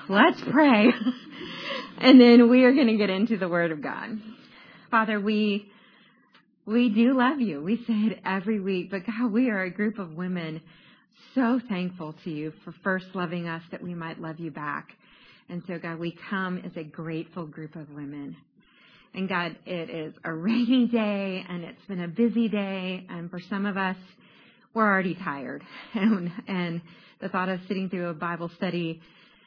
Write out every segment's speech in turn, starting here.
let's pray. And then we are going to get into the Word of God. Father, we do love you. We say it every week, but God, we are a group of women so thankful to you for first loving us that we might love you back. And so, God, we come as a grateful group of women. And God, it is a rainy day and it's been a busy day. And for some of us, we're already tired. And the thought of sitting through a Bible study,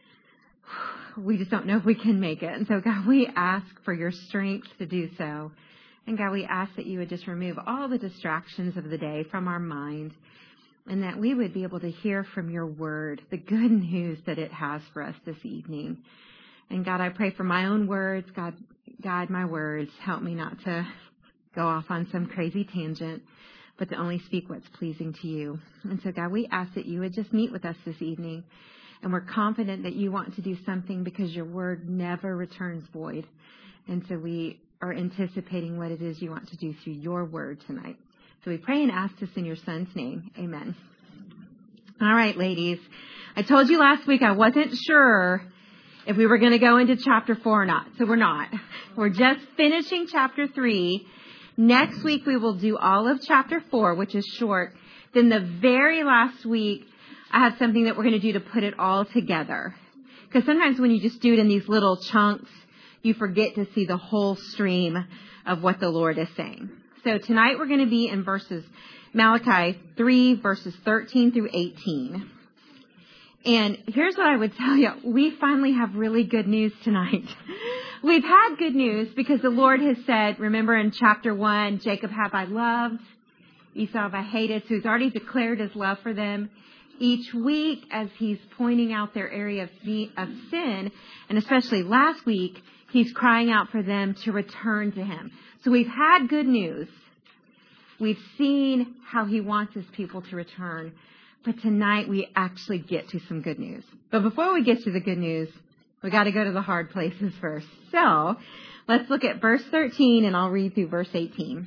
we just don't know if we can make it. And so, God, we ask for your strength to do so. And God, we ask that you would just remove all the distractions of the day from our mind and that we would be able to hear from your word, the good news that it has for us this evening. And God, I pray for my own words. God, guide my words. Help me not to go off on some crazy tangent, but to only speak what's pleasing to you. And so, God, we ask that you would just meet with us this evening. And we're confident that you want to do something because your word never returns void. And so we are anticipating what it is you want to do through your word tonight. So we pray and ask this in your son's name. Amen. All right, ladies. I told you last week I wasn't sure if we were going to go into chapter 4 or not. So we're not. We're just finishing chapter 3. Next week we will do all of chapter 4, which is short. Then the very last week, I have something that we're going to do to put it all together. Because sometimes when you just do it in these little chunks, you forget to see the whole stream of what the Lord is saying. So tonight we're going to be in Malachi 3, verses 13 through 18. And here's what I would tell you. We finally have really good news tonight. We've had good news because the Lord has said, remember in chapter 1, Jacob have I loved, Esau have I hated. So he's already declared his love for them. Each week, as he's pointing out their area of sin, and especially last week, he's crying out for them to return to him. So we've had good news. We've seen how he wants his people to return. But tonight we actually get to some good news. But before we get to the good news, we got to go to the hard places first. So let's look at verse 13 and I'll read through verse 18.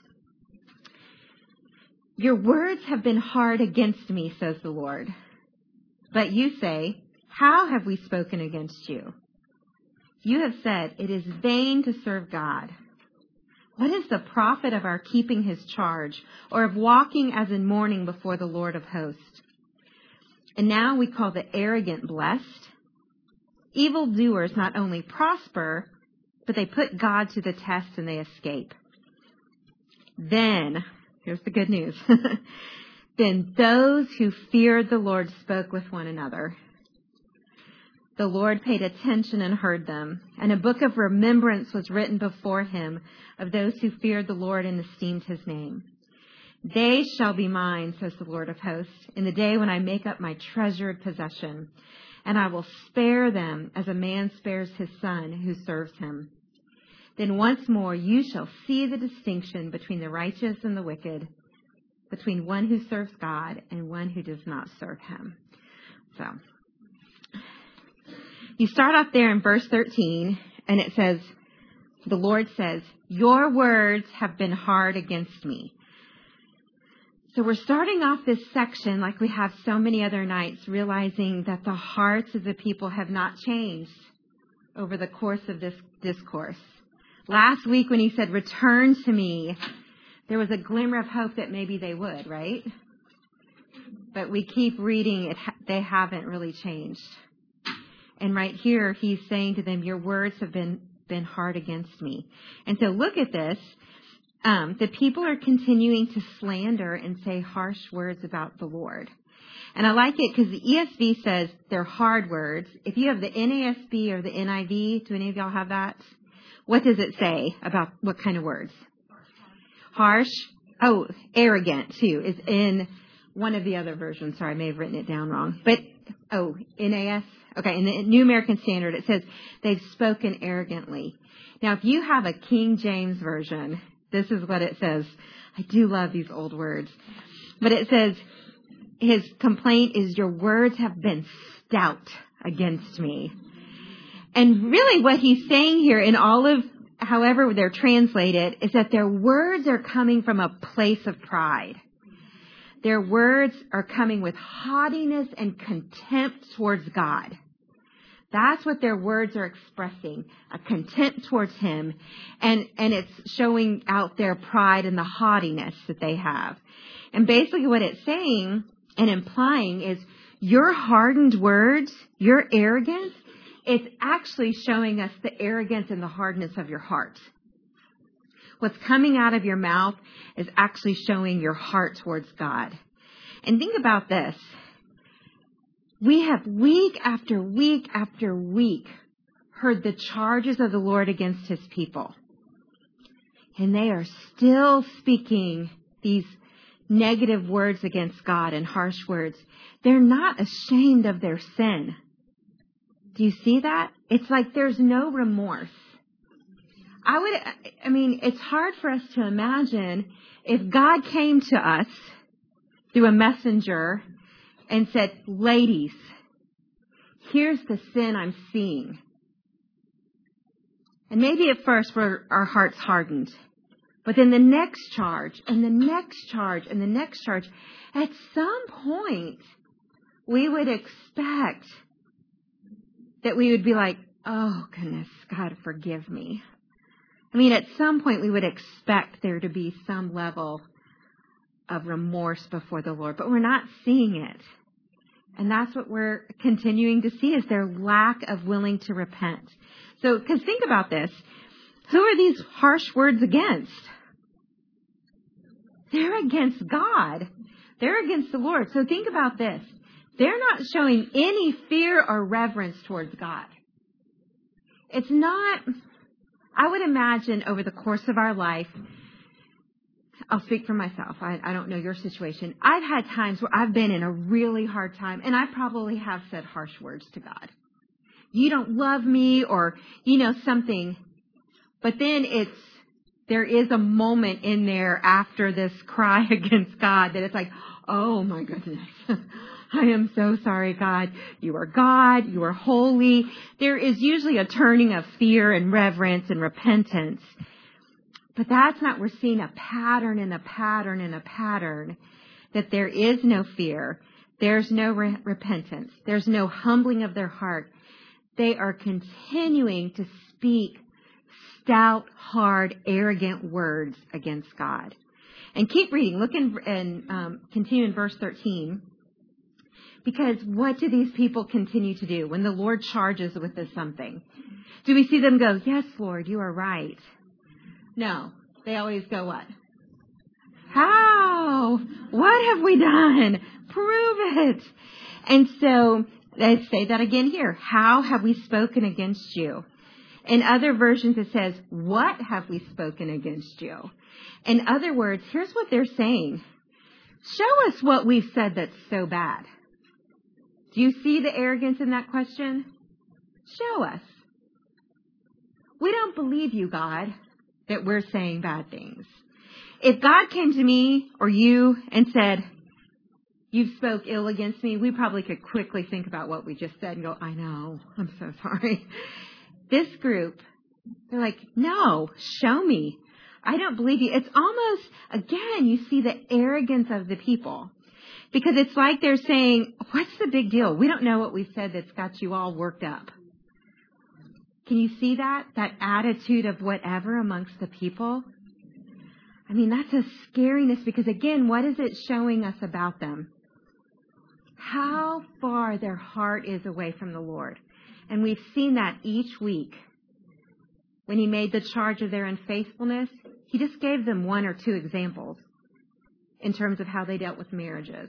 Your words have been hard against me, says the Lord. But you say, how have we spoken against you? You have said, it is vain to serve God. What is the profit of our keeping his charge, or of walking as in mourning before the Lord of hosts? And now we call the arrogant blessed. Evildoers not only prosper, but they put God to the test and they escape. Then, here's the good news. Then those who feared the Lord spoke with one another. The Lord paid attention and heard them, and a book of remembrance was written before him of those who feared the Lord and esteemed his name. They shall be mine, says the Lord of hosts, in the day when I make up my treasured possession, and I will spare them as a man spares his son who serves him. Then once more you shall see the distinction between the righteous and the wicked, between one who serves God and one who does not serve him. So, you start off there in verse 13, and it says, the Lord says, your words have been hard against me. So we're starting off this section like we have so many other nights, realizing that the hearts of the people have not changed over the course of this discourse. Last week when he said, return to me, there was a glimmer of hope that maybe they would, right? But we keep reading it, they haven't really changed. And right here, he's saying to them, your words have been hard against me. And so look at this. The people are continuing to slander and say harsh words about the Lord. And I like it because the ESV says they're hard words. If you have the NASB or the NIV, do any of y'all have that? What does it say about what kind of words? Harsh. Oh, arrogant too is in one of the other versions. Sorry, I may have written it down wrong. But, NAS. Okay, in the New American Standard, it says they've spoken arrogantly. Now, if you have a King James version, this is what it says. I do love these old words. But it says, his complaint is, your words have been stout against me. And really what he's saying here in all of, however they're translated, is that their words are coming from a place of pride. Their words are coming with haughtiness and contempt towards God. That's what their words are expressing, a contempt towards him. And it's showing out their pride and the haughtiness that they have. And basically what it's saying and implying is your hardened words, your arrogance, it's actually showing us the arrogance and the hardness of your heart. What's coming out of your mouth is actually showing your heart towards God. And think about this. We have week after week after week heard the charges of the Lord against his people. And they are still speaking these negative words against God and harsh words. They're not ashamed of their sin. Do you see that? It's like there's no remorse. It's hard for us to imagine if God came to us through a messenger and said, ladies, here's the sin I'm seeing. And maybe at first our hearts hardened. But then the next charge and the next charge and the next charge, at some point we would expect that we would be like, oh goodness, God, forgive me. At some point we would expect there to be some level of remorse before the Lord, but we're not seeing it. And that's what we're continuing to see is their lack of willing to repent. So, because think about this. Who are these harsh words against? They're against God. They're against the Lord. So think about this. They're not showing any fear or reverence towards God. It's not, I would imagine over the course of our life, I'll speak for myself. I don't know your situation. I've had times where I've been in a really hard time, and I probably have said harsh words to God. You don't love me, or, something. But then there is a moment in there after this cry against God that it's like, oh my goodness. I am so sorry, God. You are God. You are holy. There is usually a turning of fear and reverence and repentance. But that's not, we're seeing a pattern and a pattern and a pattern that there is no fear. There's no repentance. There's no humbling of their heart. They are continuing to speak stout, hard, arrogant words against God. And keep reading. Look and continue in verse 13. Because what do these people continue to do when the Lord charges with this something? Do we see them go, yes, Lord, you are right? No, they always go what? How? What have we done? Prove it. And so let's say that again here. How have we spoken against you? In other versions it says, what have we spoken against you? In other words, here's what they're saying. Show us what we've said that's so bad. Do you see the arrogance in that question? Show us. We don't believe you, God, that we're saying bad things. If God came to me or you and said, you've spoke ill against me, we probably could quickly think about what we just said and go, I know, I'm so sorry. This group, they're like, no, show me. I don't believe you. It's almost, again, you see the arrogance of the people. Because it's like they're saying, what's the big deal? We don't know what we said that's got you all worked up. Can you see that? That attitude of whatever amongst the people? That's a scariness because, again, what is it showing us about them? How far their heart is away from the Lord. And we've seen that each week. When he made the charge of their unfaithfulness, he just gave them one or two examples in terms of how they dealt with marriages.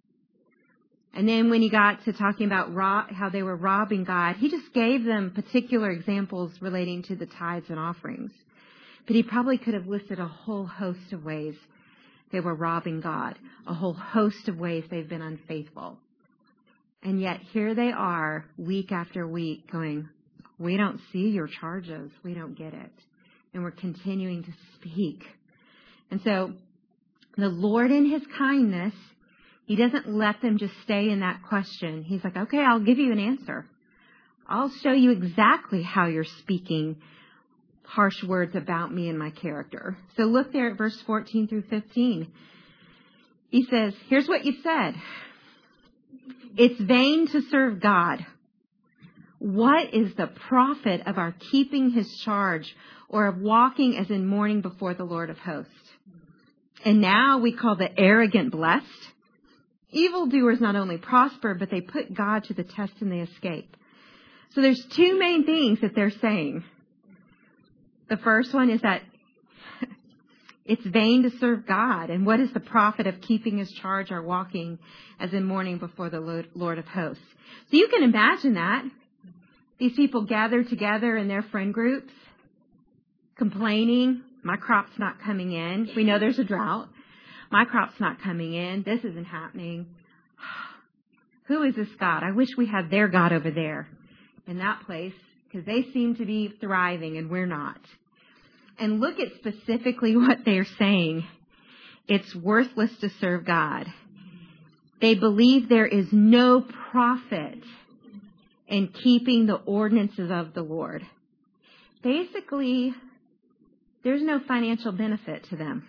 And then when he got to talking about how they were robbing God, he just gave them particular examples relating to the tithes and offerings. But he probably could have listed a whole host of ways they were robbing God, a whole host of ways they've been unfaithful. And yet here they are week after week going, we don't see your charges. We don't get it. And we're continuing to speak. And so the Lord in his kindness, he doesn't let them just stay in that question. He's like, okay, I'll give you an answer. I'll show you exactly how you're speaking harsh words about me and my character. So look there at verse 14 through 15. He says, here's what you said. It's vain to serve God. What is the profit of our keeping his charge, or of walking as in mourning before the Lord of hosts? And now we call the arrogant blessed. Evildoers not only prosper, but they put God to the test and they escape. So there's two main things that they're saying. The first one is that it's vain to serve God. And what is the profit of keeping his charge or walking as in mourning before the Lord of hosts? So you can imagine that. These people gathered together in their friend groups, complaining, my crop's not coming in. We know there's a drought. My crop's not coming in. This isn't happening. Who is this God? I wish we had their God over there in that place, because they seem to be thriving and we're not. And look at specifically what they're saying. It's worthless to serve God. They believe there is no profit in keeping the ordinances of the Lord. Basically, there's no financial benefit to them.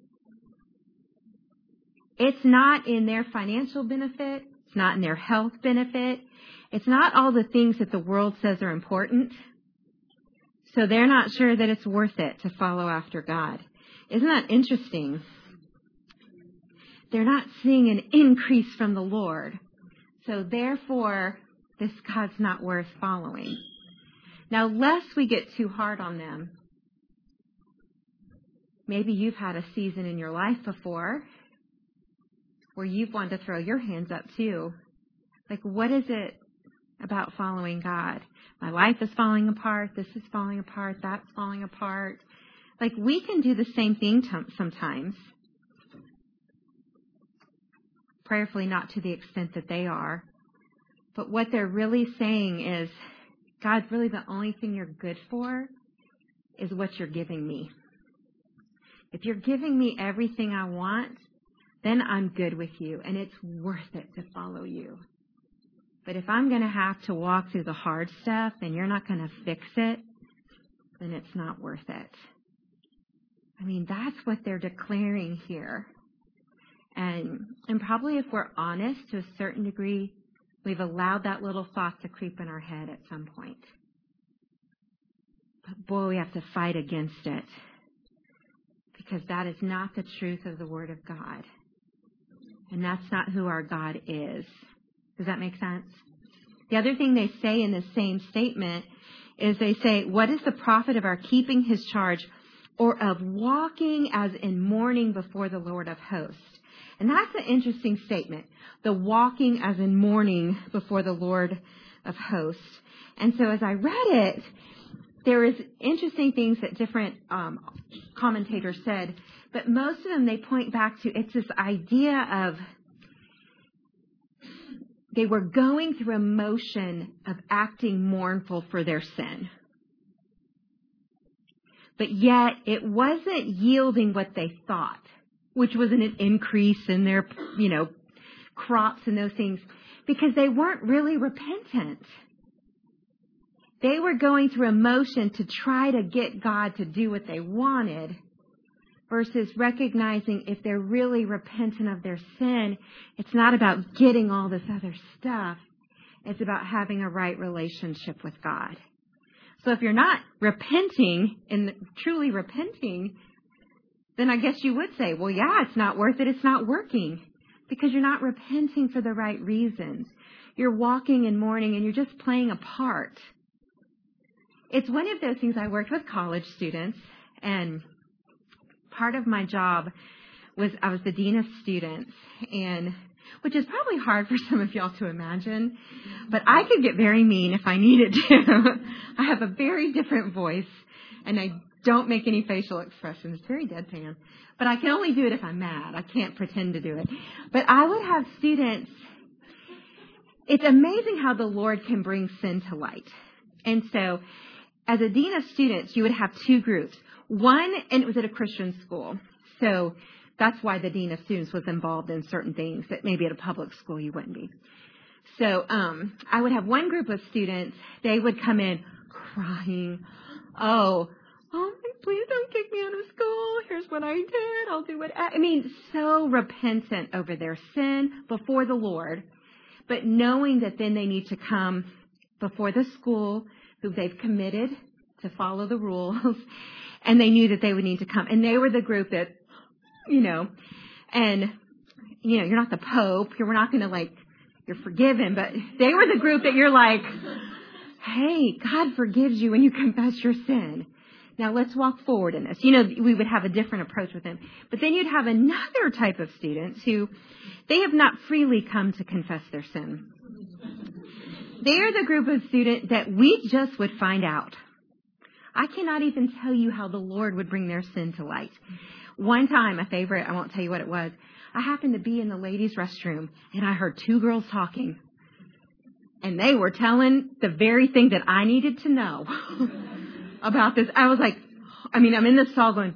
It's not in their financial benefit. It's not in their health benefit. It's not all the things that the world says are important. So they're not sure that it's worth it to follow after God. Isn't that interesting? They're not seeing an increase from the Lord. So therefore, this God's not worth following. Now, lest we get too hard on them, maybe you've had a season in your life before where you've wanted to throw your hands up too. Like, what is it about following God? My life is falling apart. This is falling apart. That's falling apart. Like, we can do the same thing sometimes. Prayerfully, not to the extent that they are. But what they're really saying is, God, really the only thing you're good for is what you're giving me. If you're giving me everything I want, then I'm good with you, and it's worth it to follow you. But if I'm going to have to walk through the hard stuff and you're not going to fix it, then it's not worth it. I mean, that's what they're declaring here. And probably if we're honest, to a certain degree, we've allowed that little thought to creep in our head at some point. But boy, we have to fight against it, because that is not the truth of the Word of God. And that's not who our God is. Does that make sense? The other thing they say in the same statement is they say, what is the profit of our keeping his charge, or of walking as in mourning before the Lord of hosts? And that's an interesting statement. The walking as in mourning before the Lord of hosts. And so as I read it, there is interesting things that different commentators said, but most of them, they point back to, it's this idea of they were going through a motion of acting mournful for their sin. But yet it wasn't yielding what they thought, which was an increase in their, crops and those things, because they weren't really repentant. They were going through a motion to try to get God to do what they wanted, versus recognizing if they're really repentant of their sin, it's not about getting all this other stuff. It's about having a right relationship with God. So if you're not repenting and truly repenting, then I guess you would say, well, yeah, it's not worth it. It's not working, because you're not repenting for the right reasons. You're walking in mourning and you're just playing a part. It's one of those things. I worked with college students, and part of my job was I was the dean of students, and which is probably hard for some of y'all to imagine, but I could get very mean if I needed to. I have a very different voice, and I don't make any facial expressions. It's very deadpan. But I can only do it if I'm mad. I can't pretend to do it. But I would have students. It's amazing how the Lord can bring sin to light. And so as a dean of students, you would have two groups. One, and it was at a Christian school. So that's why the dean of students was involved in certain things that maybe at a public school you wouldn't be. So I would have one group of students. They would come in crying. Oh, please don't kick me out of school. Here's what I did. I'll do what I mean, so repentant over their sin before the Lord, but knowing that then they need to come before the school who they've committed to follow the rules, and they knew that they would need to come. And they were the group that, and, you're not the Pope. We're not going to, you're forgiven. But they were the group that you're like, hey, God forgives you when you confess your sin. Now let's walk forward in this. We would have a different approach with them. But then you'd have another type of students who they have not freely come to confess their sin. They are the group of students that we just would find out. I cannot even tell you how the Lord would bring their sin to light. One time, a favorite, I won't tell you what it was. I happened to be in the ladies' restroom and I heard two girls talking. And they were telling the very thing that I needed to know about this. I was like, I'm in the stall going,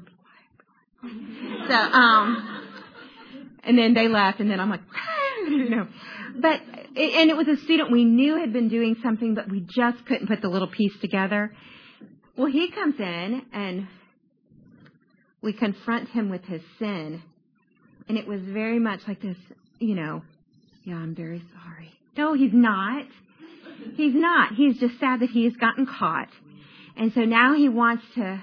and then they left, and then I'm like, But, and it was a student we knew had been doing something, but we just couldn't put the little piece together. Well, he comes in, and we confront him with his sin, and it was very much like this, yeah, I'm very sorry. No, he's not. He's not. He's just sad that he has gotten caught. And so now he wants to,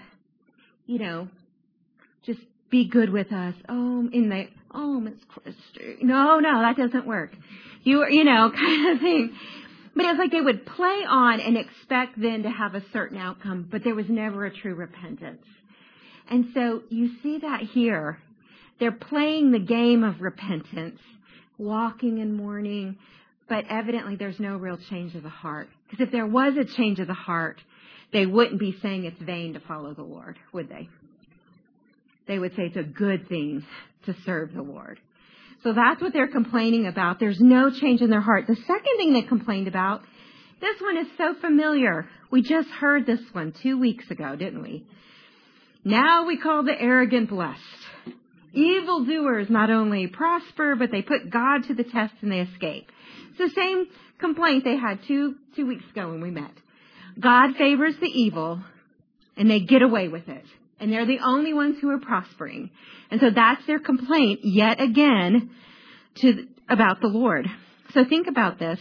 just be good with us. Miss Christy. No, that doesn't work. Kind of thing. But it was like they would play on and expect then to have a certain outcome, but there was never a true repentance. And so you see that here. They're playing the game of repentance, walking in mourning, but evidently there's no real change of the heart. Because if there was a change of the heart, they wouldn't be saying it's vain to follow the Lord, would they? They would say it's a good thing to serve the Lord. So that's what they're complaining about. There's no change in their heart. The second thing they complained about, this one is so familiar. We just heard this one 2 weeks ago, didn't we? Now we call the arrogant blessed. Evildoers not only prosper, but they put God to the test and they escape. It's the same complaint they had two weeks ago when we met. God favors the evil, and they get away with it. And they're the only ones who are prospering. And so that's their complaint, yet again, about the Lord. So think about this.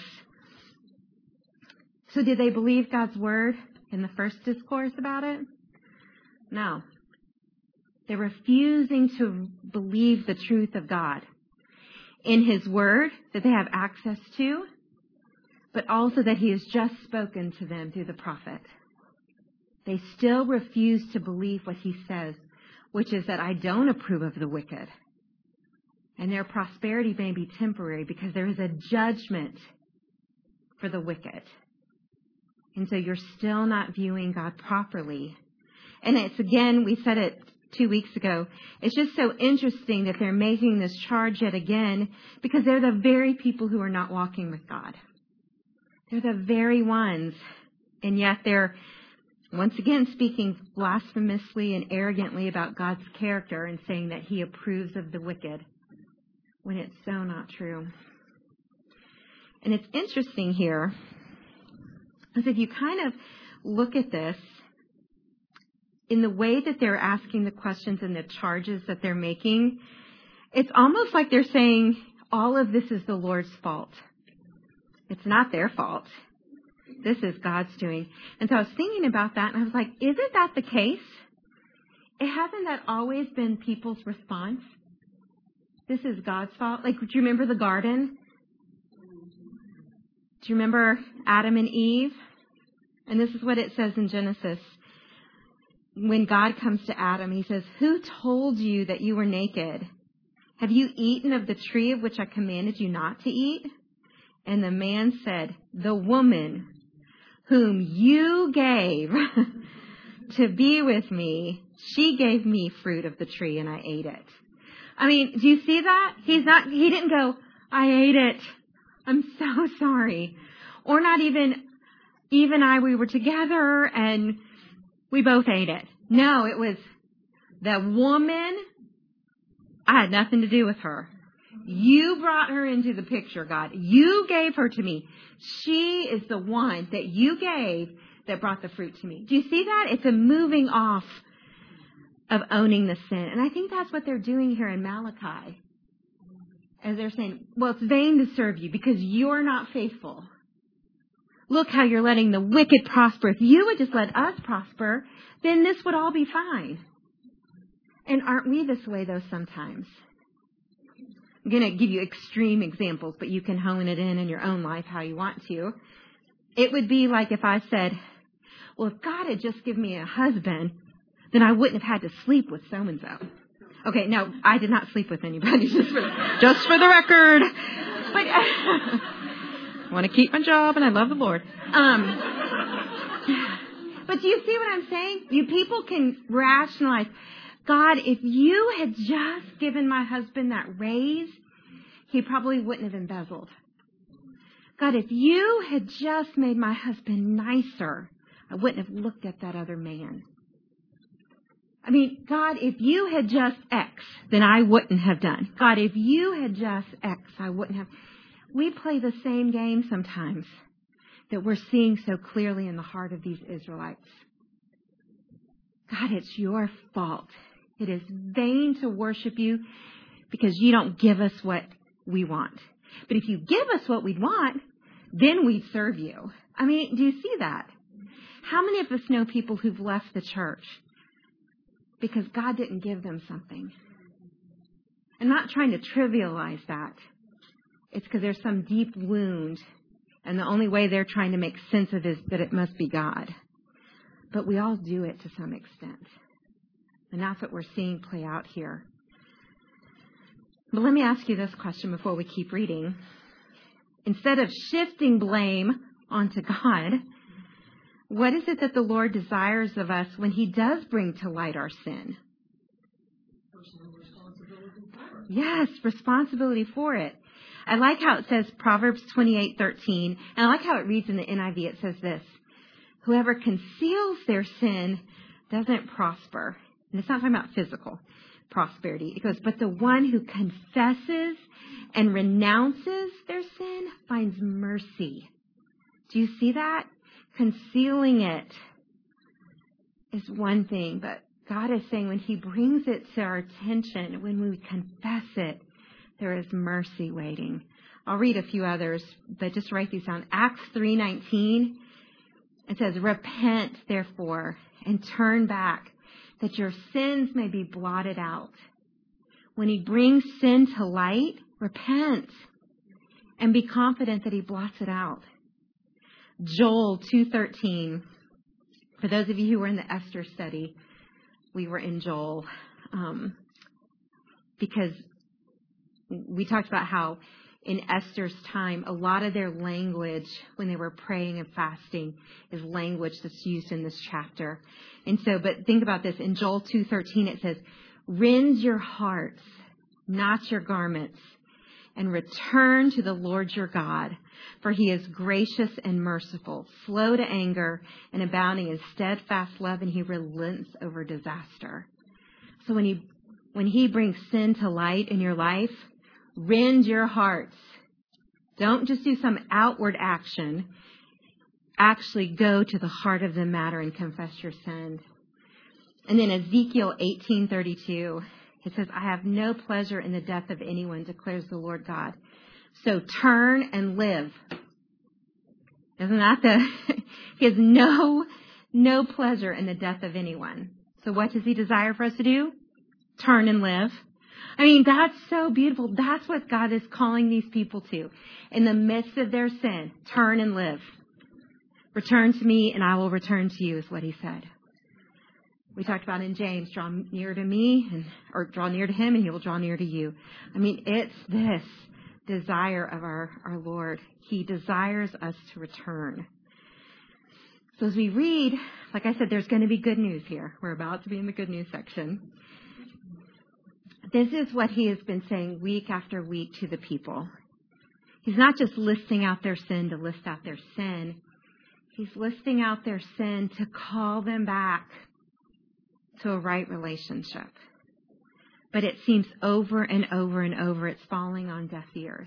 So did they believe God's word in the first discourse about it? No. They're refusing to believe the truth of God in His word that they have access to, but also that He has just spoken to them through the prophet. They still refuse to believe what He says, which is that I don't approve of the wicked. And their prosperity may be temporary because there is a judgment for the wicked. And so you're still not viewing God properly. And it's, again, we said it 2 weeks ago, it's just so interesting that they're making this charge yet again because they're the very people who are not walking with God. They're the very ones. And yet they're once again speaking blasphemously and arrogantly about God's character and saying that He approves of the wicked when it's so not true. And it's interesting here because if you kind of look at this, in the way that they're asking the questions and the charges that they're making, it's almost like they're saying all of this is the Lord's fault. It's not their fault. This is God's doing. And so I was thinking about that, and I was like, isn't that the case? Hasn't that always been people's response? This is God's fault. Like, do you remember the garden? Do you remember Adam and Eve? And this is what it says in Genesis. When God comes to Adam, He says, who told you that you were naked? Have you eaten of the tree of which I commanded you not to eat? And the man said, the woman whom you gave to be with me, she gave me fruit of the tree and I ate it. I mean, do you see that? He didn't go, I ate it. I'm so sorry. Or not even, Eve and I, we were together and we both ate it. No, it was the woman. I had nothing to do with her. You brought her into the picture, God. You gave her to me. She is the one that you gave that brought the fruit to me. Do you see that? It's a moving off of owning the sin. And I think that's what they're doing here in Malachi. As they're saying, well, it's vain to serve you because you're not faithful. look how you're letting the wicked prosper. If you would just let us prosper, then this would all be fine. And aren't we this way, though, sometimes? I'm going to give you extreme examples, but you can hone it in your own life how you want to. It would be like if I said, well, if God had just given me a husband, then I wouldn't have had to sleep with so-and-so. Okay, no, I did not sleep with anybody, just for the record. But I want to keep my job, and I love the Lord. But do you see what I'm saying? You people can rationalize, God, if you had just given my husband that raise, he probably wouldn't have embezzled. God, if you had just made my husband nicer, I wouldn't have looked at that other man. I mean, God, if you had just X, then I wouldn't have done. God, if you had just X, I wouldn't have. We play the same game sometimes that we're seeing so clearly in the heart of these Israelites. God, it's your fault. It is vain to worship you because you don't give us what we want. But if you give us what we want, then we'd serve you. I mean, do you see that? How many of us know people who've left the church because God didn't give them something? I'm not trying to trivialize that. It's because there's some deep wound, and the only way they're trying to make sense of it is that it must be God. But we all do it to some extent. And that's what we're seeing play out here. But let me ask you this question before we keep reading. Instead of shifting blame onto God, what is it that the Lord desires of us when He does bring to light our sin? Personal responsibility for it. Yes, responsibility for it. I like how it says Proverbs 28:13, and I like how it reads in the NIV. It says this: whoever conceals their sin doesn't prosper. And it's not talking about physical prosperity. It goes, but the one who confesses and renounces their sin finds mercy. Do you see that? Concealing it is one thing, but God is saying when He brings it to our attention, when we confess it, there is mercy waiting. I'll read a few others, but just write these down. Acts 3:19, it says, repent, therefore, and turn back, that your sins may be blotted out. When He brings sin to light, repent and be confident that He blots it out. Joel 2:13. For those of you who were in the Esther study, we were in Joel because we talked about how in Esther's time, a lot of their language when they were praying and fasting is language that's used in this chapter. And so, but think about this. In Joel 2:13, it says, rend your hearts, not your garments, and return to the Lord your God, for He is gracious and merciful, slow to anger, and abounding in steadfast love, and He relents over disaster. So when He brings sin to light in your life, rend your hearts. Don't just do some outward action. Actually go to the heart of the matter and confess your sin. And then Ezekiel 18:32, it says, I have no pleasure in the death of anyone, declares the Lord God. So turn and live. Isn't that He has no pleasure in the death of anyone. So what does He desire for us to do? Turn and live. I mean, that's so beautiful. That's what God is calling these people to. In the midst of their sin, turn and live. Return to me and I will return to you is what He said. We talked about in James, draw near to me or draw near to Him and He will draw near to you. I mean, it's this desire of our Lord. He desires us to return. So as we read, like I said, there's going to be good news here. We're about to be in the good news section. This is what He has been saying week after week to the people. He's not just listing out their sin to list out their sin. He's listing out their sin to call them back to a right relationship. But it seems over and over and over it's falling on deaf ears.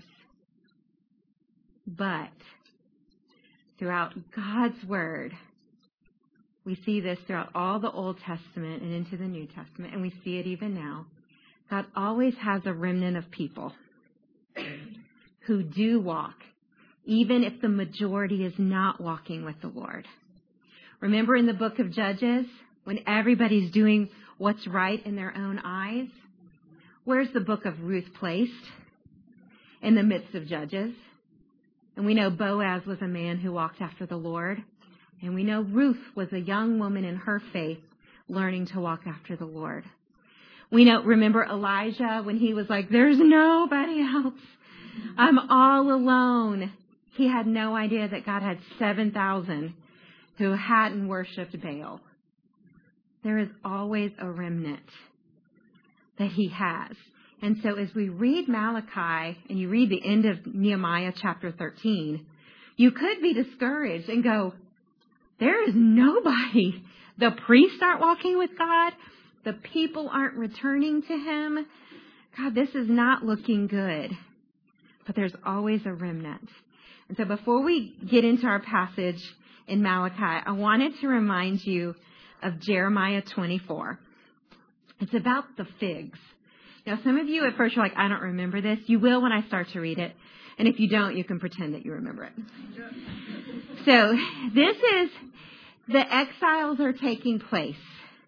But throughout God's Word, we see this throughout all the Old Testament and into the New Testament, and we see it even now. God always has a remnant of people who do walk even if the majority is not walking with the Lord. Remember in the book of Judges, when everybody's doing what's right in their own eyes? Where's the book of Ruth placed? In the midst of Judges. And we know Boaz was a man who walked after the Lord. And we know Ruth was a young woman in her faith learning to walk after the Lord. Remember Elijah when he was like, there's nobody else. I'm all alone. He had no idea that God had 7,000 who hadn't worshipped Baal. There is always a remnant that he has. And so as we read Malachi and you read the end of Nehemiah chapter 13, you could be discouraged and go, there is nobody. The priests aren't walking with God. The people aren't returning to him. God, this is not looking good. But there's always a remnant. And so before we get into our passage in Malachi, I wanted to remind you of Jeremiah 24. It's about the figs. Now, some of you at first are like, I don't remember this. You will when I start to read it. And if you don't, you can pretend that you remember it. So this is, the exiles are taking place.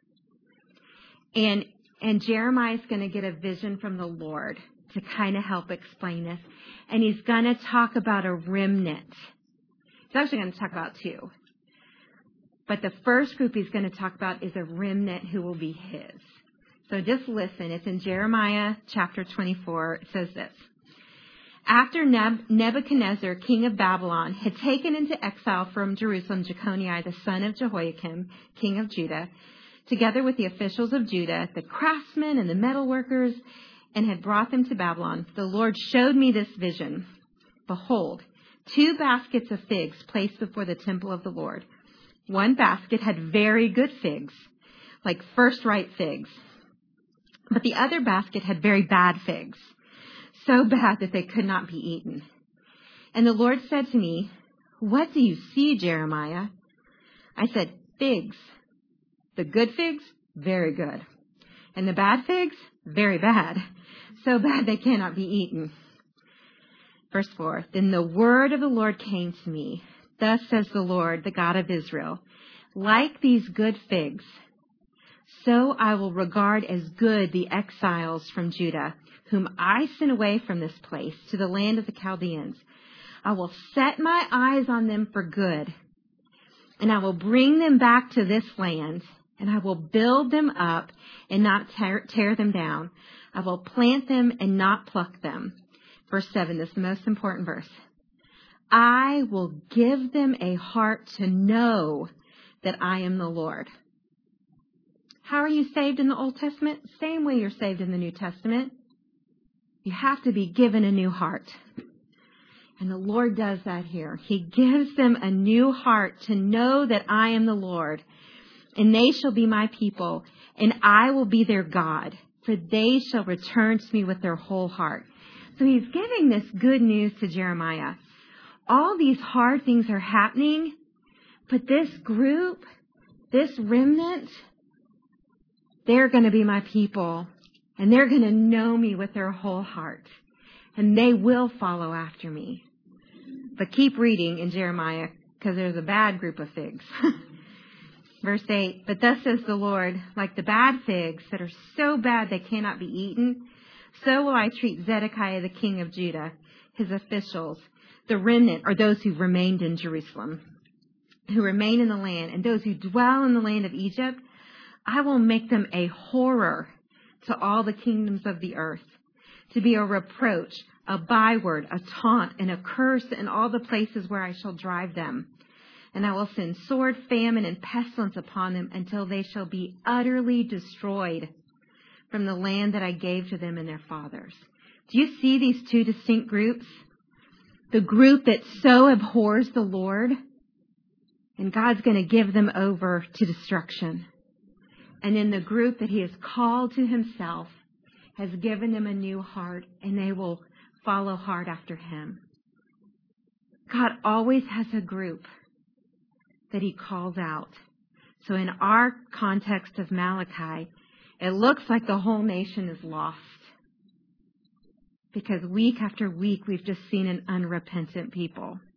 And Jeremiah is going to get a vision from the Lord to kind of help explain this. And he's going to talk about a remnant. He's actually going to talk about two. But the first group he's going to talk about is a remnant who will be his. So just listen. It's in Jeremiah chapter 24. It says this. After Nebuchadnezzar, king of Babylon, had taken into exile from Jerusalem Jeconiah, the son of Jehoiakim, king of Judah, together with the officials of Judah, the craftsmen and the metalworkers, and had brought them to Babylon, the Lord showed me this vision. Behold, 2 baskets of figs placed before the temple of the Lord. One basket had very good figs, like first-rate figs. But the other basket had very bad figs, so bad that they could not be eaten. And the Lord said to me, what do you see, Jeremiah? I said, figs. The good figs, very good. And the bad figs, very bad. So bad they cannot be eaten. Verse 4, then the word of the Lord came to me. Thus says the Lord, the God of Israel, like these good figs, so I will regard as good the exiles from Judah, whom I sent away from this place to the land of the Chaldeans. I will set my eyes on them for good, and I will bring them back to this land, and I will build them up and not tear them down. I will plant them and not pluck them. Verse 7, this most important verse. I will give them a heart to know that I am the Lord. How are you saved in the Old Testament? Same way you're saved in the New Testament. You have to be given a new heart. And the Lord does that here. He gives them a new heart to know that I am the Lord. And they shall be my people, and I will be their God, for they shall return to me with their whole heart. So he's giving this good news to Jeremiah. All these hard things are happening, but this group, this remnant, they're going to be my people, and they're going to know me with their whole heart, and they will follow after me. But keep reading in Jeremiah, because there's a bad group of figs. Verse 8, but thus says the Lord, like the bad figs that are so bad they cannot be eaten, so will I treat Zedekiah the king of Judah, his officials, the remnant, or those who remained in Jerusalem, who remain in the land, and those who dwell in the land of Egypt. I will make them a horror to all the kingdoms of the earth, to be a reproach, a byword, a taunt, and a curse in all the places where I shall drive them. And I will send sword, famine, and pestilence upon them until they shall be utterly destroyed from the land that I gave to them and their fathers. Do you see these two distinct groups? The group that so abhors the Lord, and God's going to give them over to destruction. And then the group that he has called to himself has given them a new heart, and they will follow hard after him. God always has a group that he calls out. So in our context of Malachi, it looks like the whole nation is lost. Because week after week, we've just seen an unrepentant people.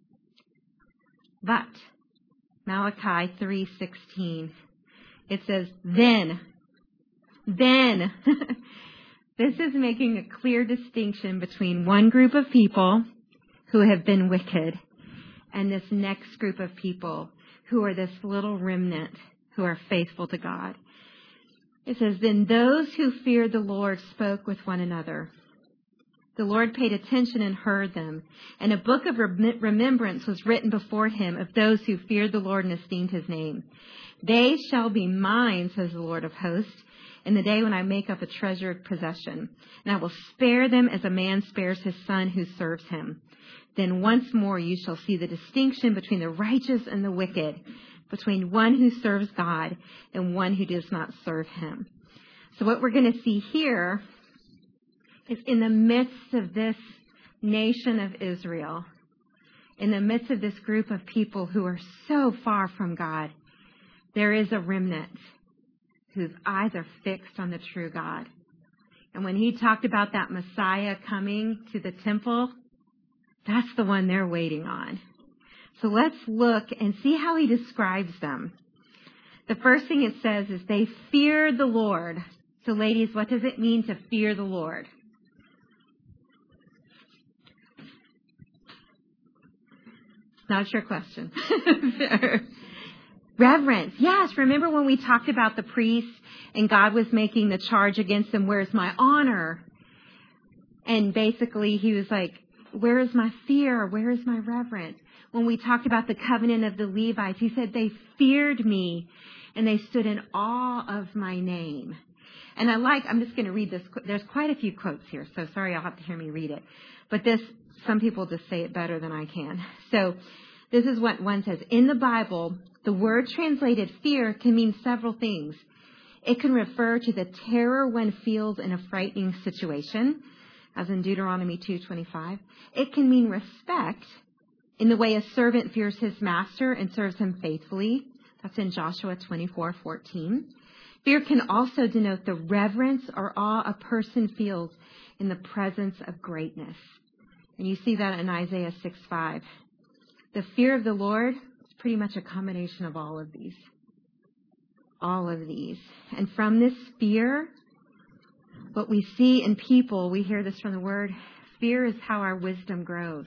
But, Malachi 3:16, it says, then. This is making a clear distinction between one group of people who have been wicked and this next group of people who are this little remnant who are faithful to God. It says, then those who feared the Lord spoke with one another. The Lord paid attention and heard them, and a book of remembrance was written before him of those who feared the Lord and esteemed his name. They shall be mine, says the Lord of hosts, in the day when I make up a treasured possession, and I will spare them as a man spares his son who serves him. Then once more you shall see the distinction between the righteous and the wicked, between one who serves God and one who does not serve him. So what we're going to see here is in the midst of this nation of Israel, in the midst of this group of people who are so far from God, there is a remnant whose eyes are fixed on the true God. And when he talked about that Messiah coming to the temple, that's the one they're waiting on. So let's look and see how he describes them. The first thing it says is they feared the Lord. So ladies, what does it mean to fear the Lord? Not your question. Reverence. Yes, remember when we talked about the priests and God was making the charge against them, where's my honor? And basically he was like, where is my fear? Where is my reverence? When we talked about the covenant of the Levites, he said they feared me and they stood in awe of my name. And I'm just going to read this. There's quite a few quotes here, so sorry you'll have to hear me read it. But some people just say it better than I can. So this is what one says. In the Bible, the word translated fear can mean several things. It can refer to the terror one feels in a frightening situation, as in Deuteronomy 2:25. It can mean respect in the way a servant fears his master and serves him faithfully. That's in Joshua 24:14. Fear can also denote the reverence or awe a person feels in the presence of greatness. And you see that in Isaiah 6:5. The fear of the Lord is pretty much a combination of all of these. All of these. And from this fear, what we see in people, we hear this from the word, fear is how our wisdom grows.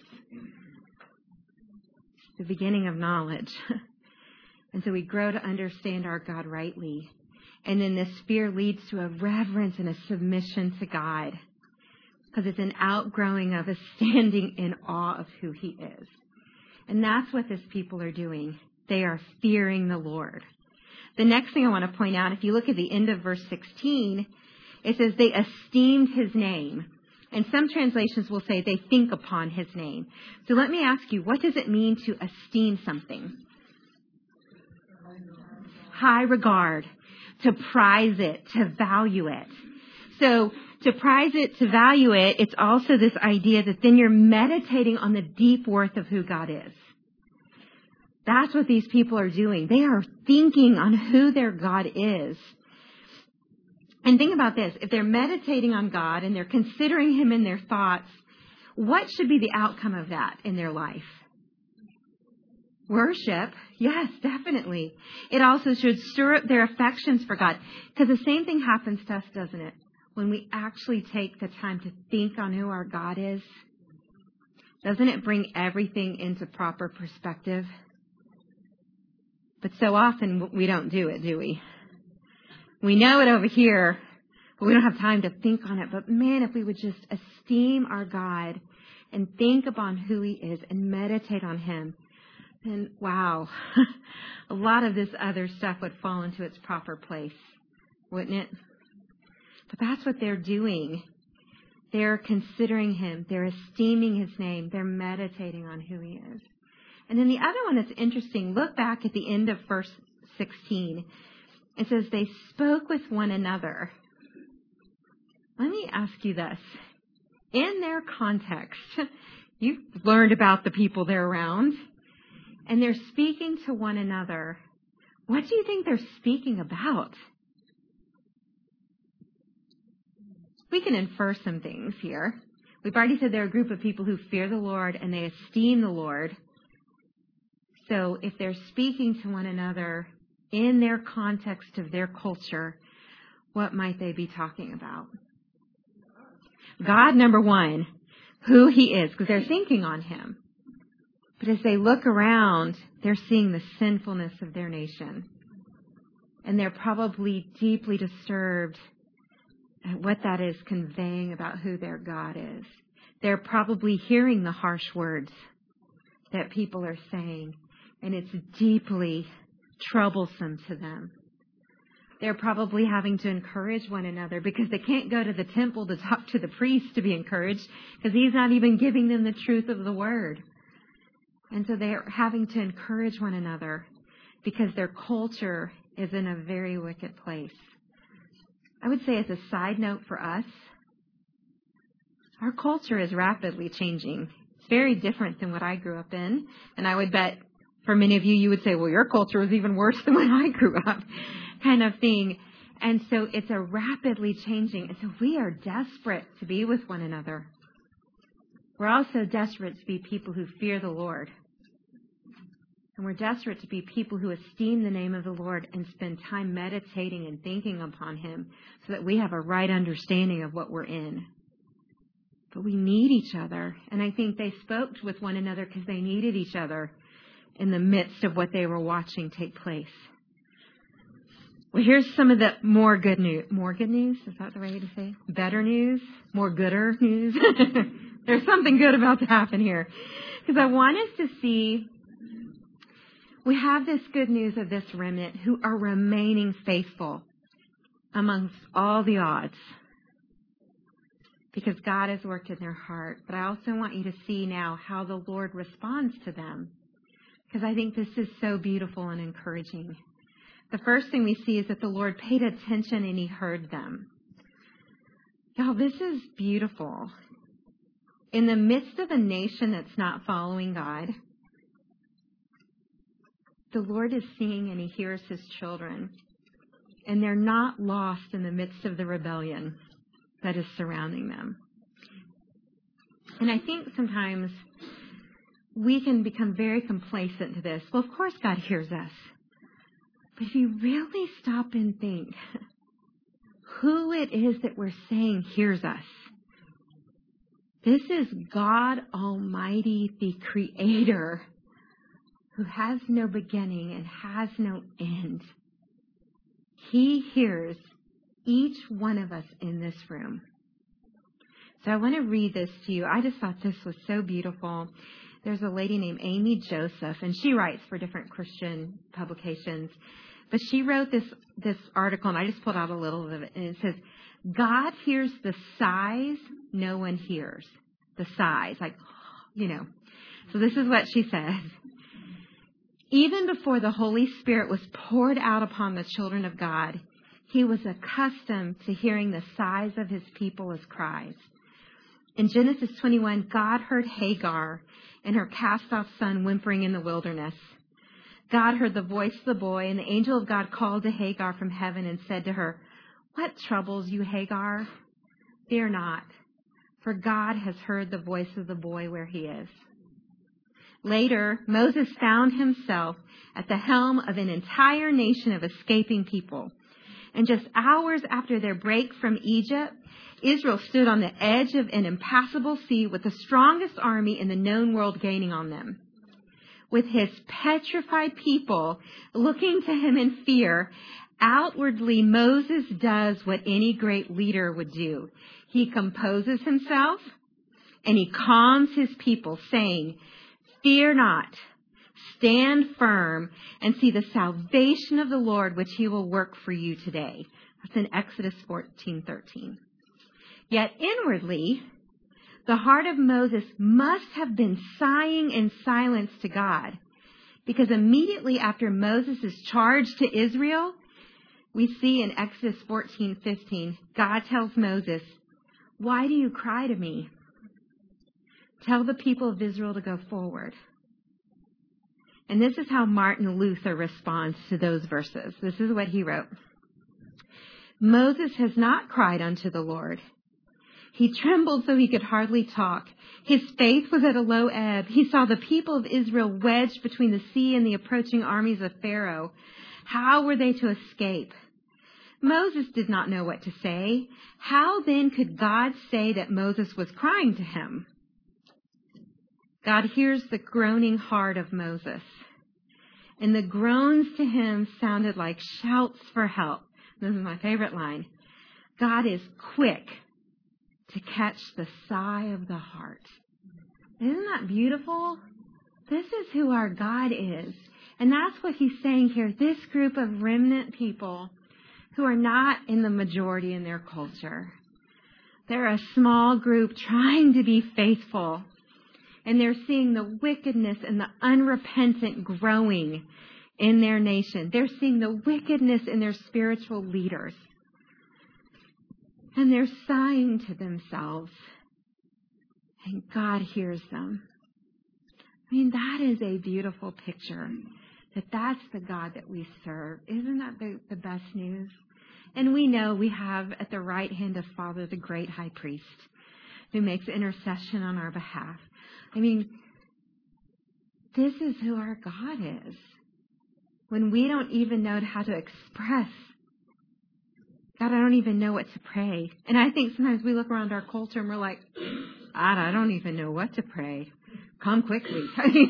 It's the beginning of knowledge. And so we grow to understand our God rightly. And then this fear leads to a reverence and a submission to God. Because it's an outgrowing of a standing in awe of who he is. And that's what this people are doing. They are fearing the Lord. The next thing I want to point out, if you look at the end of verse 16, it says they esteemed his name. And some translations will say they think upon his name. So let me ask you, what does it mean to esteem something? High regard. To prize it, to value it. So to prize it, to value it, it's also this idea that then you're meditating on the deep worth of who God is. That's what these people are doing. They are thinking on who their God is. And think about this. If they're meditating on God and they're considering him in their thoughts, what should be the outcome of that in their life? Worship. Yes, definitely. It also should stir up their affections for God. Because the same thing happens to us, doesn't it? When we actually take the time to think on who our God is, doesn't it bring everything into proper perspective? But so often we don't do it, do we? We know it over here, but we don't have time to think on it. But man, if we would just esteem our God and think upon who he is and meditate on him, then wow, a lot of this other stuff would fall into its proper place, wouldn't it? But that's what they're doing. They're considering him. They're esteeming his name. They're meditating on who he is. And then the other one that's interesting, look back at the end of verse 16. It says they spoke with one another. Let me ask you this. In their context, you've learned about the people they're around, and they're speaking to one another. What do you think they're speaking about? We can infer some things here. We've already said they're a group of people who fear the Lord and they esteem the Lord. so if they're speaking to one another in their context of their culture, what might they be talking about? God, number one, who he is, because they're thinking on him. But as they look around, they're seeing the sinfulness of their nation. And they're probably deeply disturbed at what that is conveying about who their God is. They're probably hearing the harsh words that people are saying, and it's deeply troublesome to them. They're probably having to encourage one another because they can't go to the temple to talk to the priest to be encouraged because he's not even giving them the truth of the word. And so they're having to encourage one another because their culture is in a very wicked place. I would say as a side note for us, our culture is rapidly changing. It's very different than what I grew up in. And I would bet for many of you, you would say, well, your culture was even worse than when I grew up, kind of thing. And so it's a rapidly changing. And so we are desperate to be with one another. We're also desperate to be people who fear the Lord. And we're desperate to be people who esteem the name of the Lord and spend time meditating and thinking upon him so that we have a right understanding of what we're in. But we need each other. And I think they spoke with one another because they needed each other in the midst of what they were watching take place. Well, here's some of the more good news. More good news? Is that the right way to say it? Better news? More gooder news? There's something good about to happen here. Because I want us to see, we have this good news of this remnant who are remaining faithful amongst all the odds. Because God has worked in their heart. But I also want you to see now how the Lord responds to them. Because I think this is so beautiful and encouraging. The first thing we see is that the Lord paid attention and he heard them. Y'all, this is beautiful. In the midst of a nation that's not following God, the Lord is seeing and he hears his children. And they're not lost in the midst of the rebellion that is surrounding them. And I think sometimes we can become very complacent to this. Well, of course God hears us. But if you really stop and think who it is that we're saying hears us, this is God Almighty, the Creator, who has no beginning and has no end. He hears each one of us in this room. So I want to read this to you. I just thought this was so beautiful. There's a lady named Amy Joseph, and she writes for different Christian publications. But she wrote this article, and I just pulled out a little of it, and it says, God hears the sighs no one hears. The sighs, like, you know. So this is what she says. Even before the Holy Spirit was poured out upon the children of God, he was accustomed to hearing the sighs of his people as cries. In Genesis 21, God heard Hagar and her cast-off son whimpering in the wilderness. God heard the voice of the boy, and the angel of God called to Hagar from heaven and said to her, "What troubles you, Hagar? Fear not, for God has heard the voice of the boy where he is." Later, Moses found himself at the helm of an entire nation of escaping people. And just hours after their break from Egypt, Israel stood on the edge of an impassable sea with the strongest army in the known world gaining on them. With his petrified people looking to him in fear, outwardly Moses does what any great leader would do. He composes himself and he calms his people, saying, "Fear not, stand firm and see the salvation of the Lord, which he will work for you today." That's in Exodus 14:13. Yet inwardly, the heart of Moses must have been sighing in silence to God, because immediately after Moses' charge to Israel, we see in Exodus 14:15, God tells Moses, "Why do you cry to me? Tell the people of Israel to go forward." And this is how Martin Luther responds to those verses. This is what he wrote. "Moses has not cried unto the Lord. He trembled so he could hardly talk. His faith was at a low ebb. He saw the people of Israel wedged between the sea and the approaching armies of Pharaoh. How were they to escape? Moses did not know what to say. How then could God say that Moses was crying to him? God hears the groaning heart of Moses. And the groans to him sounded like shouts for help. This is my favorite line. God is quick to catch the sigh of the heart. Isn't that beautiful? This is who our God is. And that's what he's saying here. This group of remnant people who are not in the majority in their culture. They're a small group trying to be faithful. And they're seeing the wickedness and the unrepentant growing in their nation. They're seeing the wickedness in their spiritual leaders. And they're sighing to themselves. And God hears them. I mean, that is a beautiful picture. That's the God that we serve. Isn't that the best news? And we know we have at the right hand of Father the great high priest who makes intercession on our behalf. I mean, this is who our God is. When we don't even know how to express, God, I don't even know what to pray. And I think sometimes we look around our culture and we're like, God, I don't even know what to pray. Come quickly.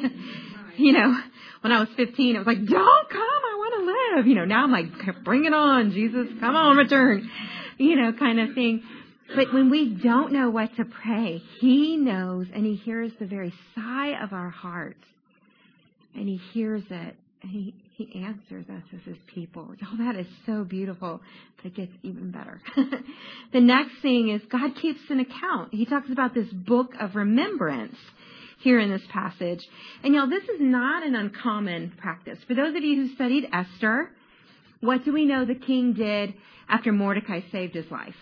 When I was 15, I was like, don't come, I want to live. Now I'm like, bring it on, Jesus, come on, return, kind of thing. But when we don't know what to pray, he knows and he hears the very sigh of our heart. And he hears it and he answers us as his people. Oh, that is so beautiful. But it gets even better. The next thing is God keeps an account. He talks about this book of remembrance here in this passage. And this is not an uncommon practice. For those of you who studied Esther, what do we know the king did after Mordecai saved his life?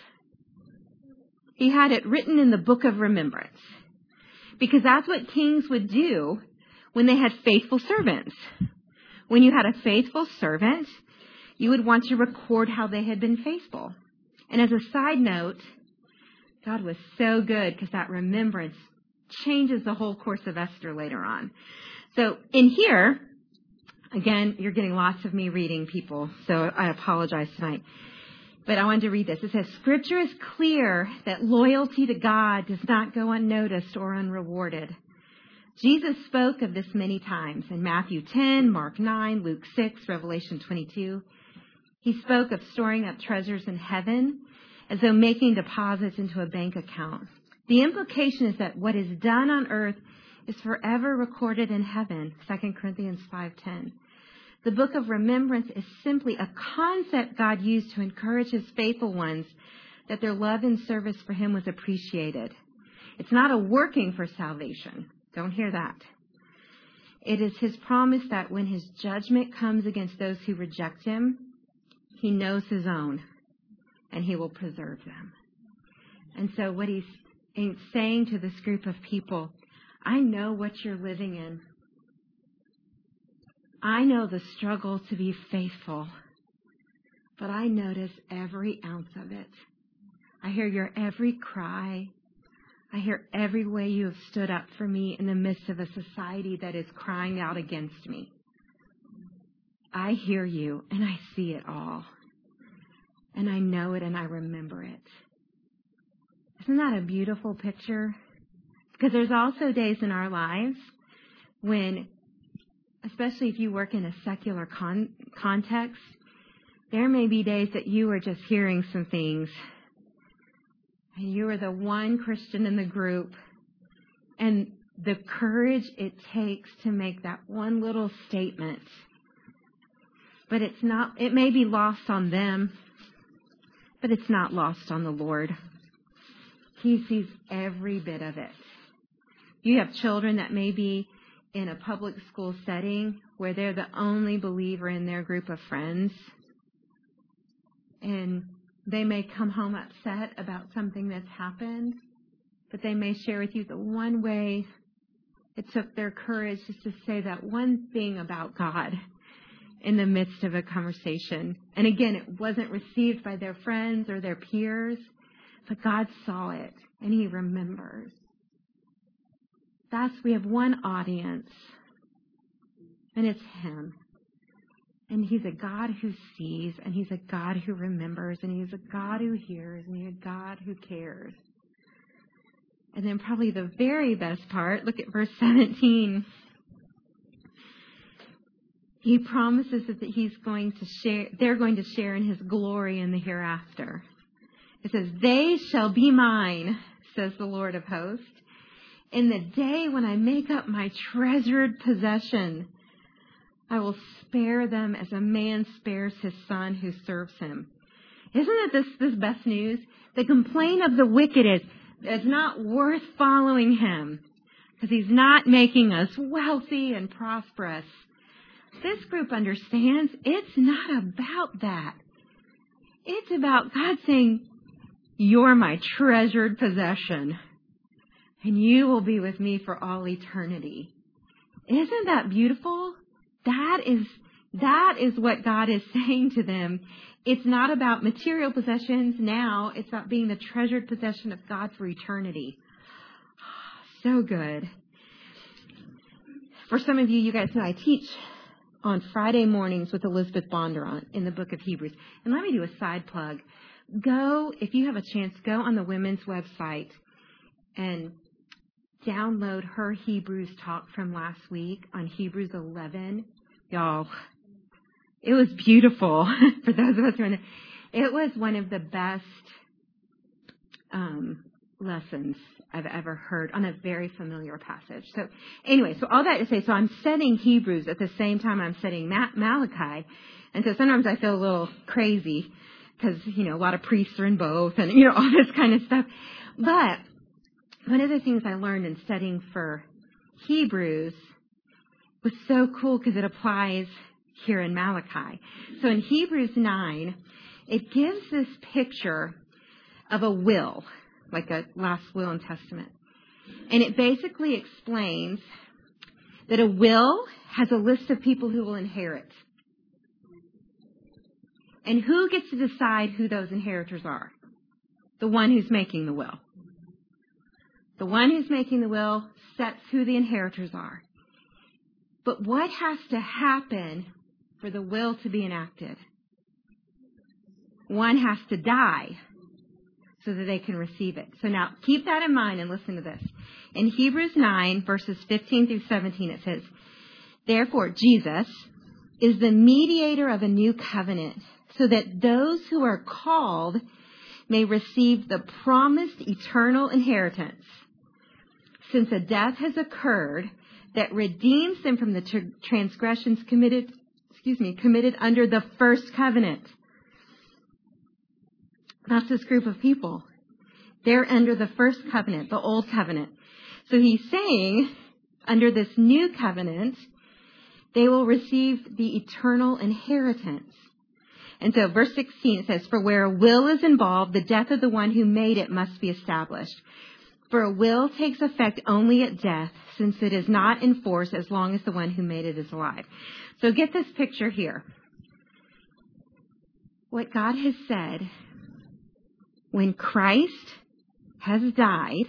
He had it written in the book of remembrance. Because that's what kings would do when they had faithful servants. When you had a faithful servant, you would want to record how they had been faithful. And as a side note, God was so good because that remembrance changes the whole course of Esther later on. So in here, again, you're getting lots of me reading, people, so I apologize tonight. But I wanted to read this. It says, Scripture is clear that loyalty to God does not go unnoticed or unrewarded. Jesus spoke of this many times in Matthew 10, Mark 9, Luke 6, Revelation 22. He spoke of storing up treasures in heaven as though making deposits into a bank account. The implication is that what is done on earth is forever recorded in heaven, 2 Corinthians 5:10. The book of remembrance is simply a concept God used to encourage his faithful ones that their love and service for him was appreciated. It's not a working for salvation. Don't hear that. It is his promise that when his judgment comes against those who reject him, he knows his own and he will preserve them. And so what he's saying to this group of people, I know what you're living in. I know the struggle to be faithful, but I notice every ounce of it. I hear your every cry. I hear every way you have stood up for me in the midst of a society that is crying out against me. I hear you and I see it all. And I know it and I remember it. Isn't that a beautiful picture? Because there's also days in our lives when, especially if you work in a secular context, there may be days that you are just hearing some things. And you are the one Christian in the group. And the courage it takes to make that one little statement. But it may be lost on them, but it's not lost on the Lord. He sees every bit of it. You have children that may be in a public school setting where they're the only believer in their group of friends. And they may come home upset about something that's happened, but they may share with you the one way it took their courage just to say that one thing about God in the midst of a conversation. And again, it wasn't received by their friends or their peers, But God saw it, and he remembers. We have one audience, and it's him. And he's a God who sees, and he's a God who remembers, and he's a God who hears, and he's a God who cares. And then probably the very best part, look at verse 17. He promises that they're going to share in his glory in the hereafter. It says, "They shall be mine," says the Lord of hosts, "in the day when I make up my treasured possession. I will spare them as a man spares his son who serves him." Isn't it this best news? The complaint of the wicked is, it's not worth following him because he's not making us wealthy and prosperous. This group understands it's not about that. It's about God saying, "You're my treasured possession, and you will be with me for all eternity." Isn't that beautiful? That is what God is saying to them. It's not about material possessions now. It's about being the treasured possession of God for eternity. So good. For some of you, you guys know I teach on Friday mornings with Elizabeth Bondurant in the book of Hebrews. And let me do a side plug. If you have a chance, go on the women's website and download her Hebrews talk from last week on Hebrews 11. Y'all, it was beautiful. For those of us who are in it was one of the best lessons I've ever heard on a very familiar passage. So anyway, so all that to say, so I'm studying Hebrews at the same time I'm studying Malachi. And so sometimes I feel a little crazy because, a lot of priests are in both and, all this kind of stuff. But one of the things I learned in studying for Hebrews was so cool because it applies here in Malachi. So in Hebrews 9, it gives this picture of a will, like a last will and testament. And it basically explains that a will has a list of people who will inherit. And who gets to decide who those inheritors are? The one who's making the will. The one who's making the will sets who the inheritors are. But what has to happen for the will to be enacted? One has to die so that they can receive it. So now keep that in mind and listen to this. In Hebrews 9, verses 15 through 17, it says, "Therefore, Jesus is the mediator of a new covenant, so that those who are called may receive the promised eternal inheritance, since a death has occurred that redeems them from the transgressions committed under the first covenant." That's this group of people. They're under the first covenant, the old covenant. So he's saying, under this new covenant, they will receive the eternal inheritance. And so verse 16, it says, "For where a will is involved, the death of the one who made it must be established. For a will takes effect only at death, since it is not in force as long as the one who made it is alive." So get this picture here. What God has said, when Christ has died,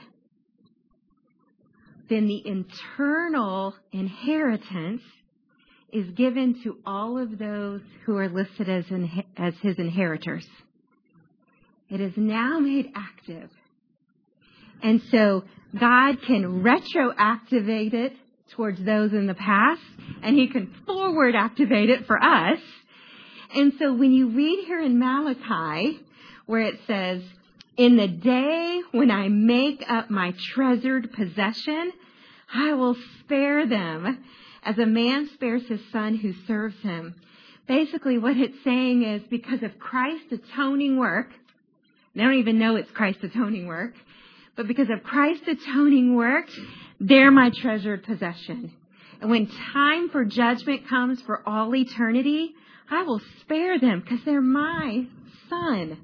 then the eternal inheritance is given to all of those who are listed as his inheritors. It is now made active. And so God can retroactivate it towards those in the past, and he can forward activate it for us. And so when you read here in Malachi, where it says, "In the day when I make up my treasured possession, I will spare them as a man spares his son who serves him." Basically what it's saying is, because of Christ's atoning work, they don't even know it's Christ's atoning work, but because of Christ's atoning work, they're my treasured possession. And when time for judgment comes for all eternity, I will spare them because they're my son.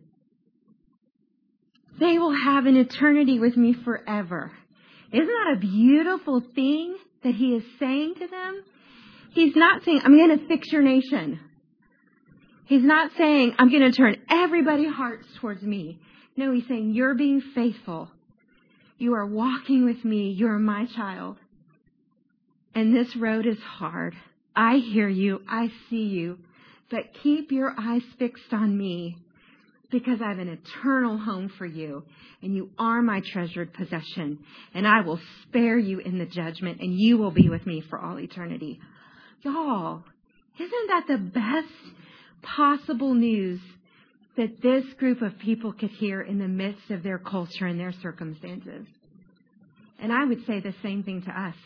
They will have an eternity with me forever. Isn't that a beautiful thing that he is saying to them? He's not saying, "I'm going to fix your nation." He's not saying, "I'm going to turn everybody's hearts towards me." No, he's saying, you're being faithful. You are walking with me. You're my child. And this road is hard. I hear you. I see you. But keep your eyes fixed on me, because I have an eternal home for you, and you are my treasured possession, and I will spare you in the judgment, and you will be with me for all eternity. Y'all, isn't that the best possible news that this group of people could hear in the midst of their culture and their circumstances? And I would say the same thing to us.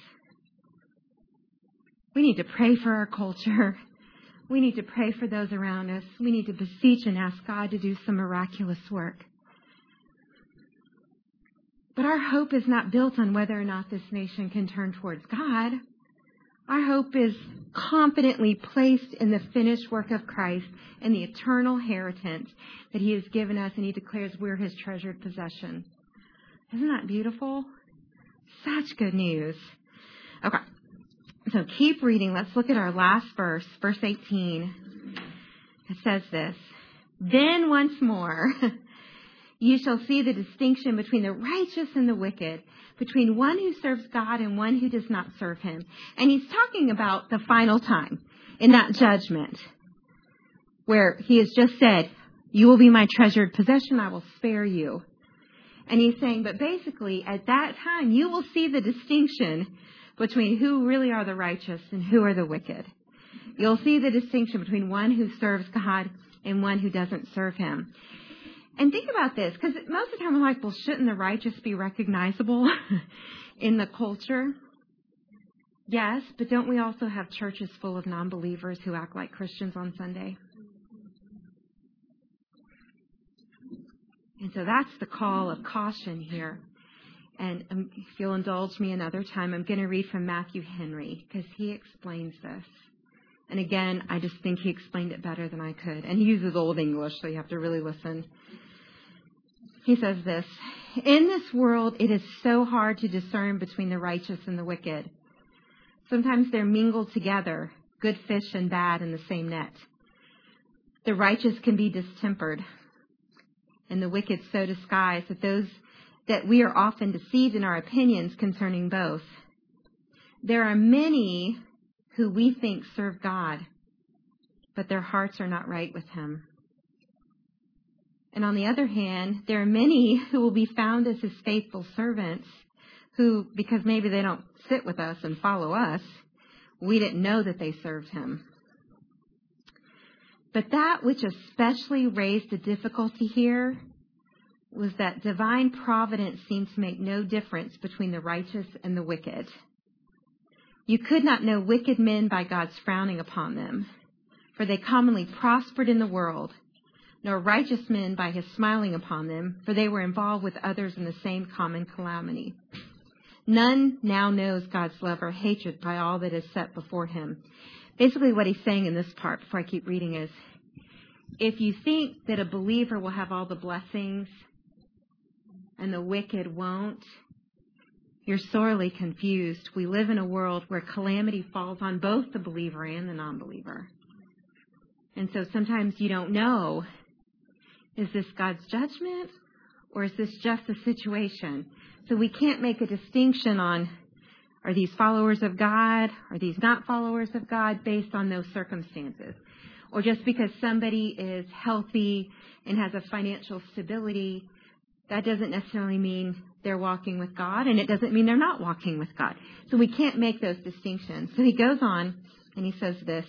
We need to pray for our culture. We need to pray for those around us. We need to beseech and ask God to do some miraculous work. But our hope is not built on whether or not this nation can turn towards God. Our hope is confidently placed in the finished work of Christ and the eternal inheritance that He has given us, and He declares we're His treasured possession. Isn't that beautiful? Such good news. Okay. So keep reading. Let's look at our last verse, verse 18. It says this, "Then once more you shall see the distinction between the righteous and the wicked, between one who serves God and one who does not serve Him." And he's talking about the final time in that judgment where He has just said, you will be my treasured possession. I will spare you. And he's saying, but basically at that time, you will see the distinction between who really are the righteous and who are the wicked. You'll see the distinction between one who serves God and one who doesn't serve Him. And think about this, because most of the time we're like, well, shouldn't the righteous be recognizable in the culture? Yes, but don't we also have churches full of non-believers who act like Christians on Sunday? And so that's the call of caution here. And if you'll indulge me another time, I'm going to read from Matthew Henry, because he explains this. And again, I just think he explained it better than I could. And he uses Old English, so you have to really listen. He says this, "In this world, it is so hard to discern between the righteous and the wicked. Sometimes they're mingled together, good fish and bad in the same net. The righteous can be distempered, and the wicked so disguised that we are often deceived in our opinions concerning both. There are many who we think serve God, but their hearts are not right with Him. And on the other hand, there are many who will be found as His faithful servants who, because maybe they don't sit with us and follow us, we didn't know that they served Him. But that which especially raised the difficulty here was that divine providence seemed to make no difference between the righteous and the wicked. You could not know wicked men by God's frowning upon them, for they commonly prospered in the world, nor righteous men by His smiling upon them, for they were involved with others in the same common calamity. None now knows God's love or hatred by all that is set before Him." Basically what he's saying in this part, before I keep reading, is if you think that a believer will have all the blessings and the wicked won't, you're sorely confused. We live in a world where calamity falls on both the believer and the non-believer. And so sometimes you don't know, is this God's judgment or is this just a situation? So we can't make a distinction on, are these followers of God? Are these not followers of God based on those circumstances? Or just because somebody is healthy and has a financial stability, that doesn't necessarily mean they're walking with God, and it doesn't mean they're not walking with God. So we can't make those distinctions. So he goes on and he says this,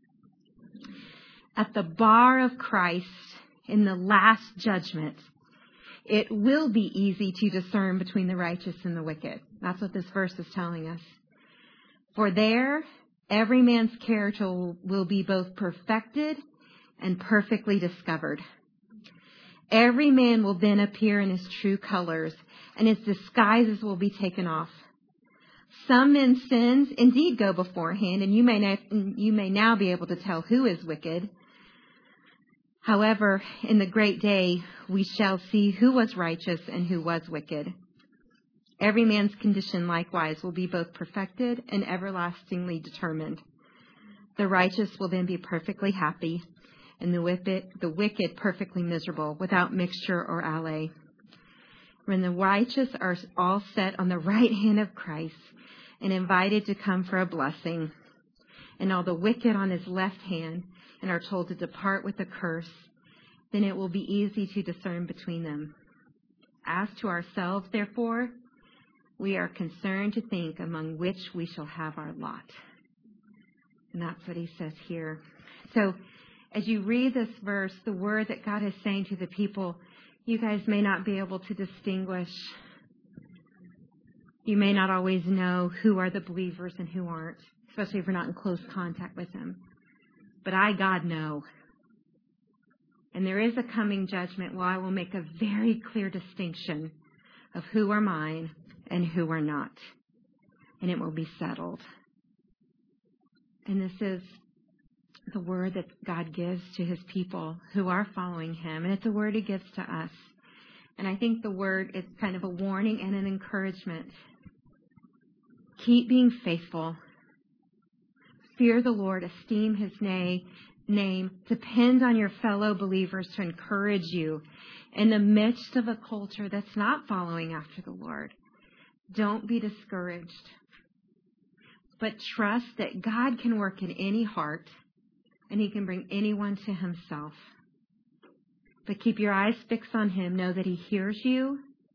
"At the bar of Christ in the last judgment, it will be easy to discern between the righteous and the wicked." That's what this verse is telling us. "For there, every man's character will be both perfected and perfectly discovered. Every man will then appear in his true colors, and his disguises will be taken off. Some men's sins indeed go beforehand, and you may now be able to tell who is wicked. However, in the great day, we shall see who was righteous and who was wicked. Every man's condition likewise will be both perfected and everlastingly determined. The righteous will then be perfectly happy, and the wicked perfectly miserable, without mixture or allay. When the righteous are all set on the right hand of Christ and invited to come for a blessing, and all the wicked on his left hand and are told to depart with a curse, then it will be easy to discern between them. As to ourselves, therefore, we are concerned to think among which we shall have our lot. And that's what he says here. So as you read this verse, the word that God is saying to the people, you guys may not be able to distinguish. You may not always know who are the believers and who aren't, especially if you're not in close contact with them. But I, God, know. And there is a coming judgment where I will make a very clear distinction of who are mine and who are not. And it will be settled. And this is the word that God gives to his people who are following him. And it's a word he gives to us. And I think the word is kind of a warning and an encouragement. Keep being faithful. Fear the Lord. Esteem his name. Depend on your fellow believers to encourage you in the midst of a culture that's not following after the Lord. Don't be discouraged. But trust that God can work in any heart and he can bring anyone to himself. But keep your eyes fixed on him. Know that he hears you.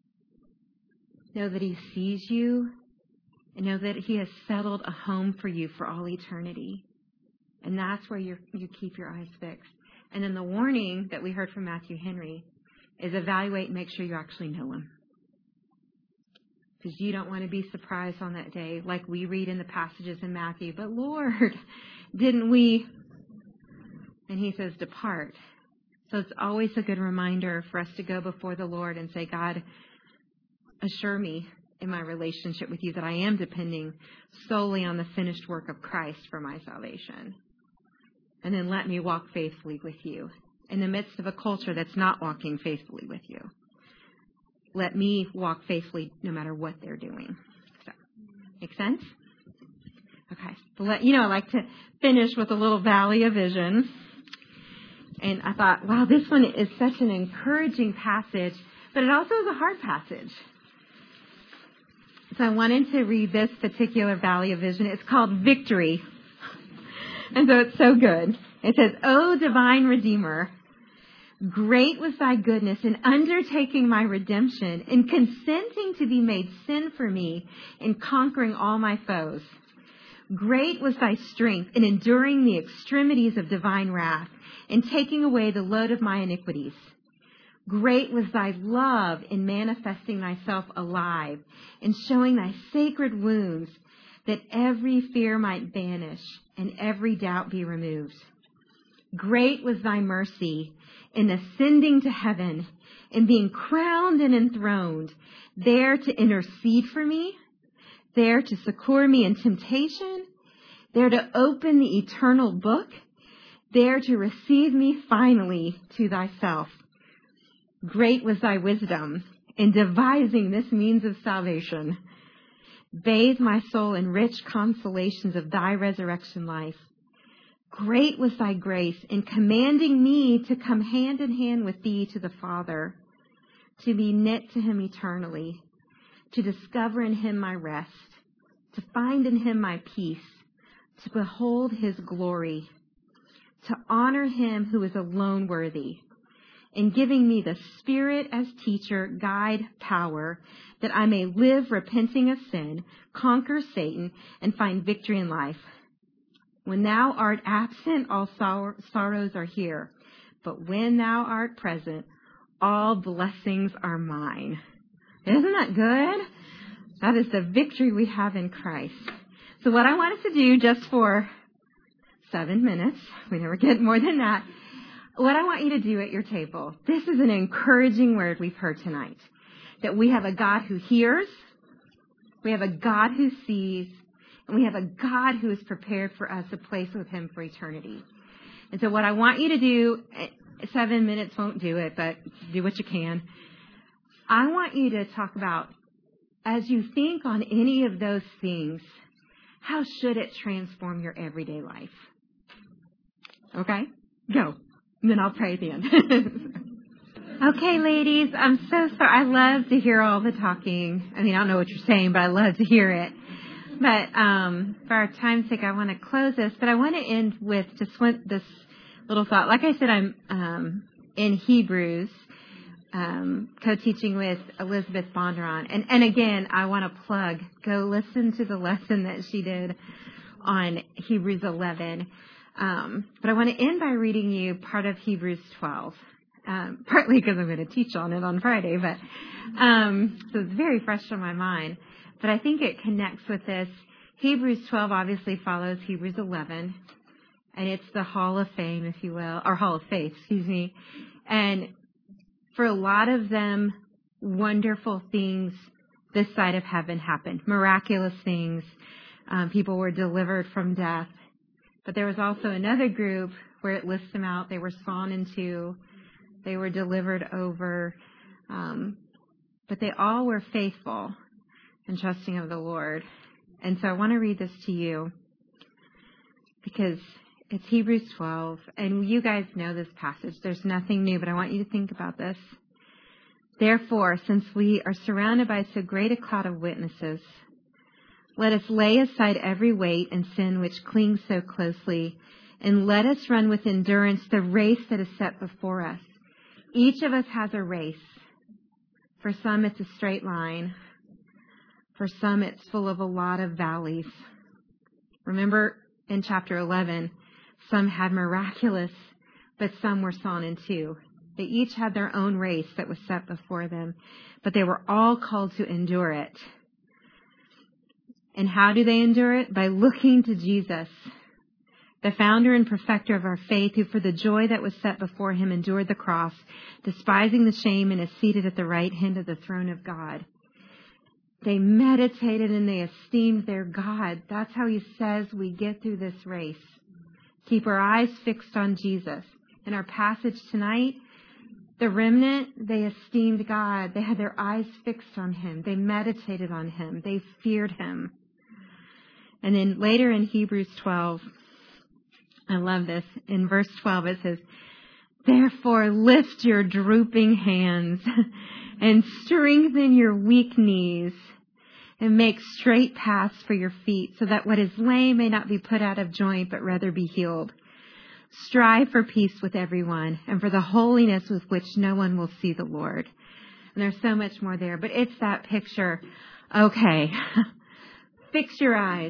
Know that he sees you. And know that he has settled a home for you for all eternity. And that's where you keep your eyes fixed. And then the warning that we heard from Matthew Henry is evaluate and make sure you actually know him. Because you don't want to be surprised on that day, like we read in the passages in Matthew. But Lord, didn't we? And he says, depart. So it's always a good reminder for us to go before the Lord and say, God, assure me in my relationship with you that I am depending solely on the finished work of Christ for my salvation. And then let me walk faithfully with you in the midst of a culture that's not walking faithfully with you. Let me walk faithfully no matter what they're doing. So, make sense? Okay. I like to finish with a little valley of vision. And I thought, wow, this one is such an encouraging passage, but it also is a hard passage. So I wanted to read this particular valley of vision. It's called Victory. And so it's so good. It says, O divine Redeemer, great was thy goodness in undertaking my redemption, in consenting to be made sin for me, in conquering all my foes. Great was thy strength in enduring the extremities of divine wrath, in taking away the load of my iniquities. Great was thy love in manifesting thyself alive, in showing thy sacred wounds, that every fear might vanish and every doubt be removed. Great was thy mercy in ascending to heaven, in being crowned and enthroned, there to intercede for me, there to succor me in temptation, there to open the eternal book, there to receive me finally to thyself. Great was thy wisdom in devising this means of salvation. Bathe my soul in rich consolations of thy resurrection life. Great was thy grace in commanding me to come hand in hand with thee to the Father, to be knit to him eternally, to discover in him my rest, to find in him my peace, to behold his glory, to honor him who is alone worthy, in giving me the Spirit as teacher, guide, power, that I may live repenting of sin, conquer Satan, and find victory in life. When thou art absent, all sorrows are here. But when thou art present, all blessings are mine. Isn't that good? That is the victory we have in Christ. So what I wanted to do just for 7 minutes, we never get more than that, what I want you to do at your table, this is an encouraging word we've heard tonight. That we have a God who hears, we have a God who sees, and we have a God who is prepared for us a place with him for eternity. And so what I want you to do, 7 minutes won't do it, but do what you can. I want you to talk about, as you think on any of those things, how should it transform your everyday life? Okay? Go. And then I'll pray at the end. Okay, ladies, I'm so sorry. I love to hear all the talking. I mean, I don't know what you're saying, but I love to hear it. But for our time's sake, I want to close this. But I want to end with just this little thought. Like I said, I'm in Hebrews, co-teaching with Elizabeth Bondurant. And again, I want to plug, go listen to the lesson that she did on Hebrews 11. But I want to end by reading you part of Hebrews 12. Partly because I'm going to teach on it on Friday, but so it's very fresh on my mind. But I think it connects with this. Hebrews 12 obviously follows Hebrews 11, and it's the Hall of Fame, if you will, or Hall of Faith, excuse me. And for a lot of them, wonderful things this side of heaven happened, miraculous things. People were delivered from death. But there was also another group where it lists them out. They were sawn in two. They were delivered over, but they all were faithful and trusting of the Lord. And so I want to read this to you because it's Hebrews 12, and you guys know this passage. There's nothing new, but I want you to think about this. Therefore, since we are surrounded by so great a cloud of witnesses, let us lay aside every weight and sin which clings so closely, and let us run with endurance the race that is set before us. Each of us has a race. For some, it's a straight line. For some, it's full of a lot of valleys. Remember in chapter 11, some had miraculous, but some were sawn in two. They each had their own race that was set before them, but they were all called to endure it. And how do they endure it? By looking to Jesus, the founder and perfecter of our faith, who for the joy that was set before him endured the cross, despising the shame, and is seated at the right hand of the throne of God. They meditated and they esteemed their God. That's how he says we get through this race. Keep our eyes fixed on Jesus. In our passage tonight, the remnant, they esteemed God. They had their eyes fixed on him. They meditated on him. They feared him. And then later in Hebrews 12, I love this. In verse 12, it says, therefore lift your drooping hands and strengthen your weak knees and make straight paths for your feet, so that what is lame may not be put out of joint, but rather be healed. Strive for peace with everyone and for the holiness with which no one will see the Lord. And there's so much more there, but it's that picture. Okay, fix your eyes.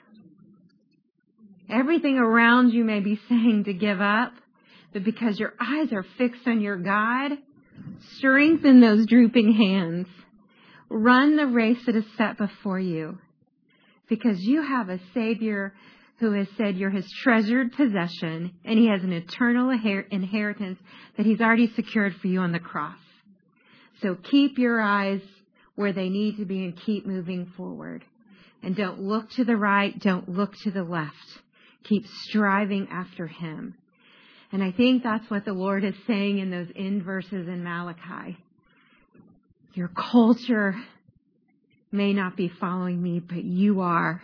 Everything around you may be saying to give up, but because your eyes are fixed on your God, strengthen those drooping hands. Run the race that is set before you, because you have a Savior who has said you're his treasured possession, and he has an eternal inheritance that he's already secured for you on the cross. So keep your eyes where they need to be and keep moving forward. And don't look to the right, don't look to the left. Keep striving after him. And I think that's what the Lord is saying in those end verses in Malachi. Your culture may not be following me, but you are.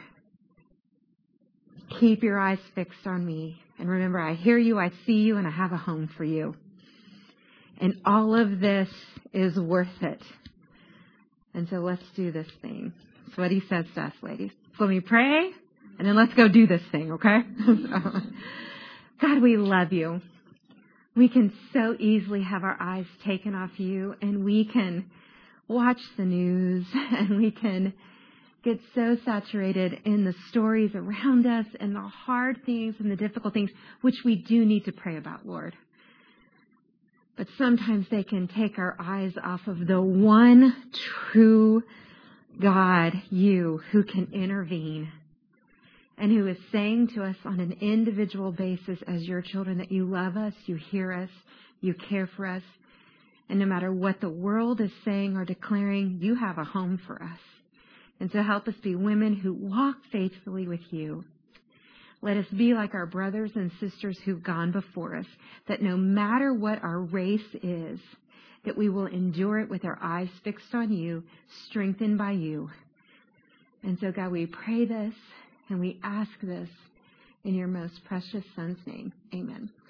Keep your eyes fixed on me. And remember, I hear you, I see you, and I have a home for you. And all of this is worth it. And so let's do this thing. That's what he says to us, ladies. So let me pray, and then let's go do this thing, okay? God, we love you. We can so easily have our eyes taken off you, and we can watch the news, and we can get so saturated in the stories around us and the hard things and the difficult things, which we do need to pray about, Lord. But sometimes they can take our eyes off of the one true God, you, who can intervene and who is saying to us on an individual basis as your children that you love us, you hear us, you care for us. And no matter what the world is saying or declaring, you have a home for us. And so help us be women who walk faithfully with you. Let us be like our brothers and sisters who've gone before us, that no matter what our race is, that we will endure it with our eyes fixed on you, strengthened by you. And so, God, we pray this and we ask this in your most precious Son's name. Amen.